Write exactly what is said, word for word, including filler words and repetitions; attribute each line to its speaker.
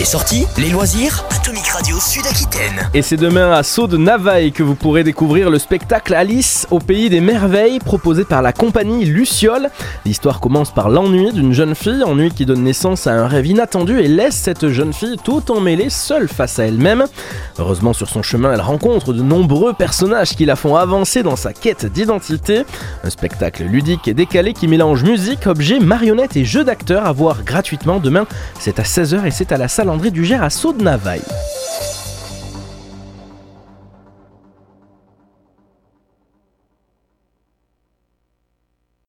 Speaker 1: Les sorties, les loisirs, Atomic Radio Sud-Aquitaine.
Speaker 2: Et c'est demain à Sceaux de Navailles que vous pourrez découvrir le spectacle Alice au pays des merveilles proposé par la compagnie Luciole. L'histoire commence par l'ennui d'une jeune fille, ennui qui donne naissance à un rêve inattendu et laisse cette jeune fille tout emmêlée seule face à elle-même. Heureusement, sur son chemin, elle rencontre de nombreux personnages qui la font avancer dans sa quête d'identité. Un spectacle ludique et décalé qui mélange musique, objets, marionnettes et jeux d'acteurs à voir gratuitement demain. C'est à seize heures et c'est à la salle André Dugère à Sceaux de Navailles.